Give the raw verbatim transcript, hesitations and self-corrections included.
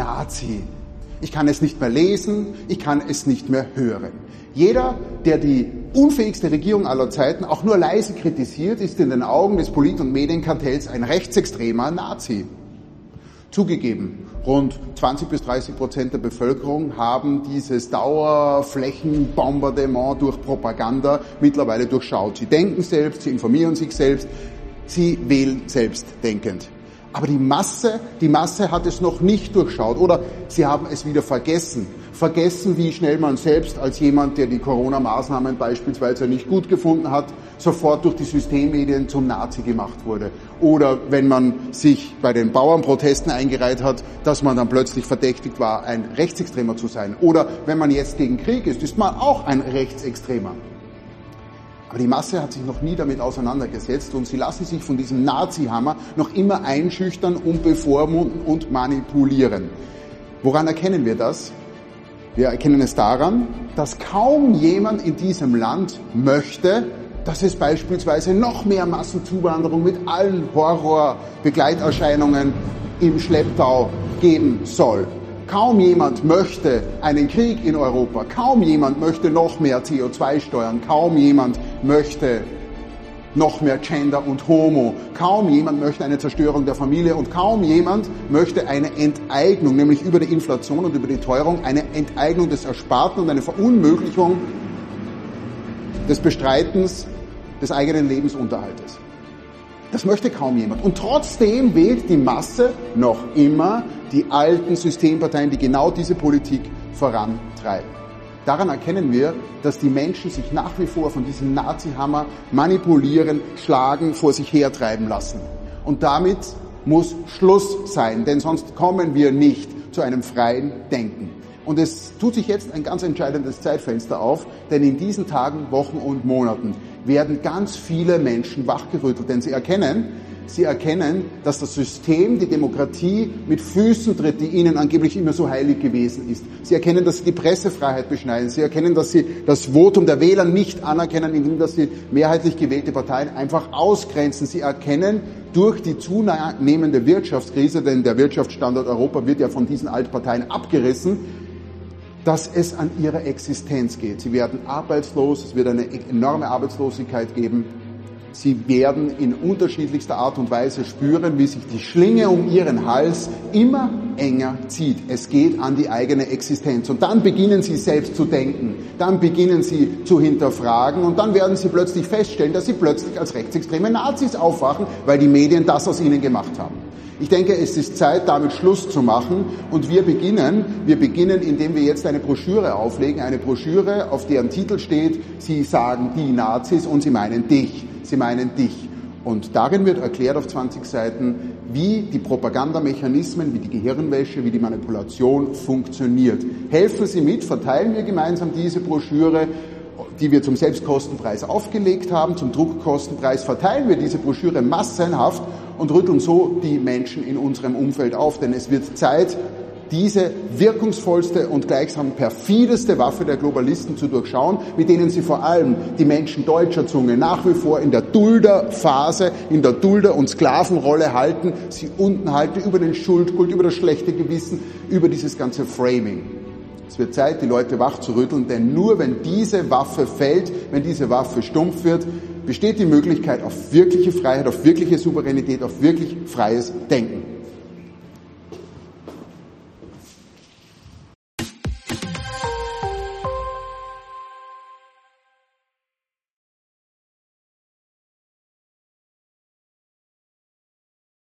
Nazi. Ich kann es nicht mehr lesen, ich kann es nicht mehr hören. Jeder, der die unfähigste Regierung aller Zeiten auch nur leise kritisiert, ist in den Augen des Polit- und Medienkartells ein rechtsextremer Nazi. Zugegeben, rund zwanzig bis dreißig Prozent der Bevölkerung haben dieses Dauerflächenbombardement durch Propaganda mittlerweile durchschaut. Sie denken selbst, sie informieren sich selbst, sie wählen selbstdenkend. Aber die Masse, die Masse hat es noch nicht durchschaut oder sie haben es wieder vergessen. Vergessen, wie schnell man selbst als jemand, der die Corona-Maßnahmen beispielsweise nicht gut gefunden hat, sofort durch die Systemmedien zum Nazi gemacht wurde. Oder wenn man sich bei den Bauernprotesten eingereiht hat, dass man dann plötzlich verdächtigt war, ein Rechtsextremer zu sein. Oder wenn man jetzt gegen Krieg ist, ist man auch ein Rechtsextremer. Aber die Masse hat sich noch nie damit auseinandergesetzt und sie lassen sich von diesem Nazi-Hammer noch immer einschüchtern und bevormunden und manipulieren. Woran erkennen wir das? Wir erkennen es daran, dass kaum jemand in diesem Land möchte, dass es beispielsweise noch mehr Massenzuwanderung mit allen Horrorbegleiterscheinungen im Schlepptau geben soll. Kaum jemand möchte einen Krieg in Europa, kaum jemand möchte noch mehr C O zwei Steuern, kaum jemand möchte noch mehr Gender und Homo, kaum jemand möchte eine Zerstörung der Familie und kaum jemand möchte eine Enteignung, nämlich über die Inflation und über die Teuerung, eine Enteignung des Ersparten und eine Verunmöglichung des Bestreitens des eigenen Lebensunterhaltes. Das möchte kaum jemand. Und trotzdem wählt die Masse noch immer die alten Systemparteien, die genau diese Politik vorantreiben. Daran erkennen wir, dass die Menschen sich nach wie vor von diesem Nazi-Hammer manipulieren, schlagen, vor sich hertreiben lassen. Und damit muss Schluss sein, denn sonst kommen wir nicht zu einem freien Denken. Und es tut sich jetzt ein ganz entscheidendes Zeitfenster auf, denn in diesen Tagen, Wochen und Monaten werden ganz viele Menschen wachgerüttelt, denn sie erkennen, sie erkennen, dass das System, die Demokratie mit Füßen tritt, die ihnen angeblich immer so heilig gewesen ist. Sie erkennen, dass sie die Pressefreiheit beschneiden. Sie erkennen, dass sie das Votum der Wähler nicht anerkennen, indem dass sie mehrheitlich gewählte Parteien einfach ausgrenzen. Sie erkennen durch die zunehmende Wirtschaftskrise, denn der Wirtschaftsstandort Europa wird ja von diesen Altparteien abgerissen, dass es an ihre Existenz geht. Sie werden arbeitslos, es wird eine enorme Arbeitslosigkeit geben. Sie werden in unterschiedlichster Art und Weise spüren, wie sich die Schlinge um ihren Hals immer enger zieht. Es geht an die eigene Existenz. Und dann beginnen sie selbst zu denken. Dann beginnen sie zu hinterfragen. Und dann werden sie plötzlich feststellen, dass sie plötzlich als rechtsextreme Nazis aufwachen, weil die Medien das aus ihnen gemacht haben. Ich denke, es ist Zeit, damit Schluss zu machen. Und wir beginnen, wir beginnen, indem wir jetzt eine Broschüre auflegen. Eine Broschüre, auf deren Titel steht, Sie sagen die Nazis und Sie meinen dich. Sie meinen dich. Und darin wird erklärt auf zwanzig Seiten, wie die Propagandamechanismen, wie die Gehirnwäsche, wie die Manipulation funktioniert. Helfen Sie mit, verteilen wir gemeinsam diese Broschüre, die wir zum Selbstkostenpreis aufgelegt haben, zum Druckkostenpreis, verteilen wir diese Broschüre massenhaft und rütteln so die Menschen in unserem Umfeld auf. Denn es wird Zeit, diese wirkungsvollste und gleichsam perfideste Waffe der Globalisten zu durchschauen, mit denen sie vor allem die Menschen deutscher Zunge nach wie vor in der Dulderphase, in der Dulder- und Sklavenrolle halten, sie unten halten über den Schuldkult, über das schlechte Gewissen, über dieses ganze Framing. Es wird Zeit, die Leute wach zu rütteln, denn nur wenn diese Waffe fällt, wenn diese Waffe stumpf wird, besteht die Möglichkeit auf wirkliche Freiheit, auf wirkliche Souveränität, auf wirklich freies Denken.